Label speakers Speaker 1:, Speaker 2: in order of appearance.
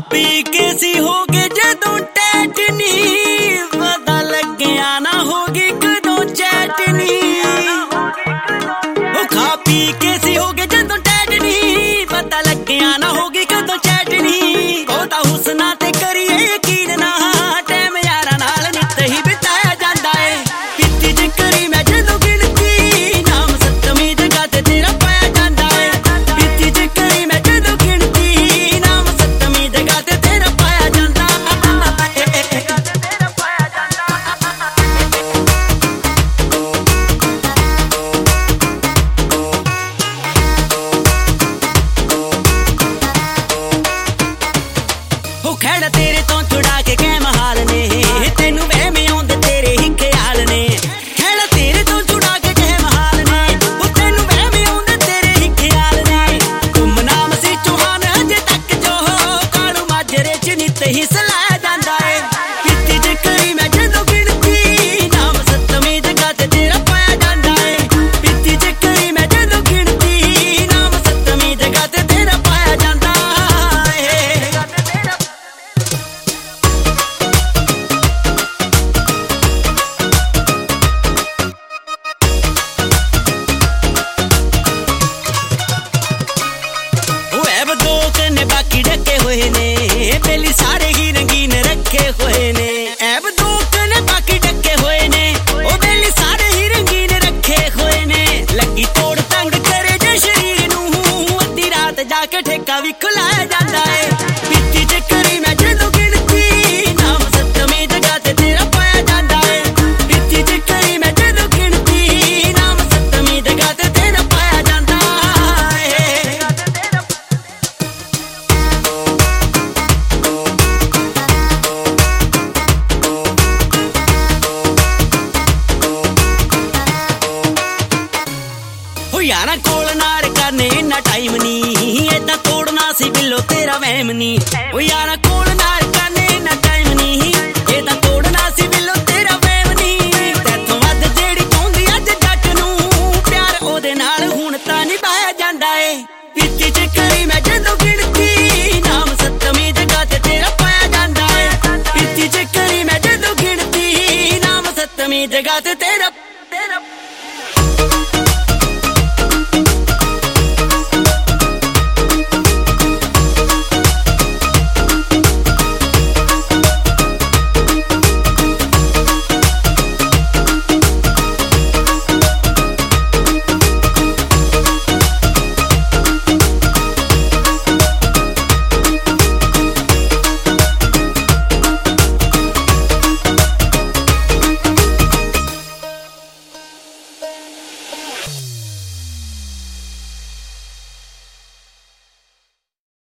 Speaker 1: ਪੀ ਕੇ ਸੀ ਹੋ ਗਏ ਜਦੋਂ ਟੈਟਨੀ ਪਤਾ ਲੱਗਿਆ ਨਾ ਹੋ ਗਈ ਕਦੋਂ ਚੈਟਨੀ ਉਹ ਖਾ ਪੀ ਕੇ ਸੀ ਹੋ ਗਏ ਜਦੋਂ ਟੈਟਨੀ ਪਤਾ ਲੱਗਿਆ ਨਾ ਹੋ ਗਈ ਕਦੋਂ ਚੈਟਨੀ ਉਹ ਤਾਂ ਹੁਸਨਾ ਤੇ ਕਰੀਏ ਯਕੀਨ ਨਾ ਟਾਈਮ ਯਾਰਾਂ ਨਾਲ ਨਿੱਤ ਹੀ ਬਿਤਾਇਆ ਜਾਂਦਾ ਏ ਪੀਤੀ ਜੇ ਕਰੀ ਮੈਂ ਜਦੋਂ ਗਿਣਤੀ ਨਾਮ ਸੱਤਵੀਂ ਜਗ੍ਹਾ ਤੇ ਤੇਰਾ ਪਾਇਆ ਜਾਂਦਾ ਏ ਪੀਤੀ ਜੇ ਕਰੀ ਮੈਂ ਜਦੋਂ ਗਿਣਤੀ ਨਾਮ ਸੱਤਵੀਂ ਜਗ੍ਹਾ ਤੇ ਤੇਰਾ ਪਾਇਆ ਜਾਂਦਾ ਉਹ ਖੜਾ ਤੇਰੇ ਤੋਂ ਛੁਡਾ ਕੇ ਕਹਿਮ ਹਾਲ ਨੇ ਤੈਨੂੰ ਵਹਿਮ ਆਉਂਦੇ ਤੇਰੇ ਹੀ ਖਿਆਲ ਨੇ ਖੜਾ ਤੇਰੇ ਤੋਂ ਛੁਡਾ ਕੇ ਕਹਿਮ ਹਾਲ ਨੇ ਉਹ ਤੈਨੂੰ ਵਹਿਮ ਆਉਂਦੇ ਤੇਰੇ ਹੀ ਖਿਆਲ ਨੇ ਗੁੰਮ ਨਾਮ ਸੀ ਚੌਹਾਨ ਅਜੇ ਤੱਕ ਜੋ ਕਾਲੂ ਮਾਜਰੇ ਚ ਨਿੱਤ ਹੀ ਸਲਾਇਆ ਜਾਂਦਾ ਏ ਪੀਤੀ ਜੇ ਕਰੀ ਮੈਂ ਜਦੋਂ ਗਿਣਤੀ ਨਾਮ ਸੱਤਵੀਂ ਜਗ੍ਹਾ ਤੇ ਤੇਰਾ ਪਾਇਆ ਜਾਂਦਾ ਏ ਪੀਤੀ ਜੇ ਕਰੀ ਮੈਂ ਜਦੋਂ ਗਿਣਤੀ ਨਾਮ ਸੱਤਵੀਂ ਜਗ੍ਹਾ ਤੇ ਤੇਰਾ ਪਾਇਆ ਜਾਂਦਾ ਏ ਦੋ ਕਨੇ ਬਾਕੀ ਢੱਕੇ ਹੋਏ ਨੇ ਬੇਲੀ ਸਾਰੇ ਹੀ ਰੰਗੀਨ ਰੱਖੇ ਹੋਏ ਨੇ ਐਬ ਦੋ ਕਨੇ ਬਾਕੀ ਢੱਕੇ ਹੋਏ ਨੇ ਉਹ ਬੇਲੀ ਸਾਰੇ ਹੀ ਰੰਗੀਨ ਰੱਖੇ ਹੋਏ ਨੇ ਲੱਗੀ ਤੋੜ ਤੰਗ ਕਰੇ ਜੇ ਸ਼ਰੀਰ ਨੂੰ ਅੱਧੀ ਰਾਤ ਜਾ ਕੇ ਠੇਕਾ ਵੀ ਖੁਲਾਇਆ ਜਾਂਦਾ ਏ ਪੀਤੀ ਜੇ ਕਰੀ ਮੈਂ ਜਦੋਂ ਗਿਣਤੀ ਨਾਮ ਸੱਤਵੀਂ ਜਗ੍ਹਾ ਤੇ ਤੇਰਾ ਪਾਇਆ ਜਾਂਦਾ ਏ ਪੀਤੀ ਜੇ ਕਰੀ ਮੈਂ ਜਦੋਂ ਗਿਣਤੀ ਨਾਮ ਸੱਤਵੀਂ ਜਗ੍ਹਾ ਤੇ ਤੇਰਾ ਪਾਇਆ ਜਾਂਦਾ ਏ ਯਾਰਾਂ ਕੋਲ ਨਾਰ ਕਰਨੇ ਇੰਨਾ ਟਾਈਮ ਨੀ ਏਦਾਂ ਤੋੜਨਾ ਸੀ ਬਿੱਲੋ ਤੇਰਾ ਵਹਿਮ ਨੀ ਉਹ ਯਾਰਾਂ ਕੋਲ ਨਾਰ ਕਰਨੇ ਇੰਨਾ ਟਾਈਮ ਨੀ ਏਦਾਂ ਤੋੜਨਾ ਸੀ ਬਿੱਲੋ ਤੇਰਾ ਵਹਿਮ ਨੀ ਤੈਥੋਂ ਵੱਧ ਜਿਹੜੀ ਚਾਹੁੰਦੀ ਅੱਜ ਜੱਟ ਨੂੰ ਪਿਆਰ ਉਹਦੇ ਨਾਲ ਹੁਣ ਤਾਂ ਨਿਭਾਇਆ ਜਾਂਦਾ ਏ ਪੀਤੀ ਜੇ ਕਰੀ ਮੈਂ ਜਦੋਂ ਗਿਣਤੀ ਨਾਮ ਸੱਤਵੀਂ ਜਗ੍ਹਾ ਤੇ ਤੇਰਾ ਪਾਇਆ ਜਾਂਦਾ ਏ ਪੀਤੀ ਜੇ ਕਰੀ ਮੈਂ ਜਦੋਂ ਗਿਣਤੀ ਨਾਮ ਸੱਤਵੀਂ ਜਗ੍ਹਾ ਤੇ ਤੇਰਾ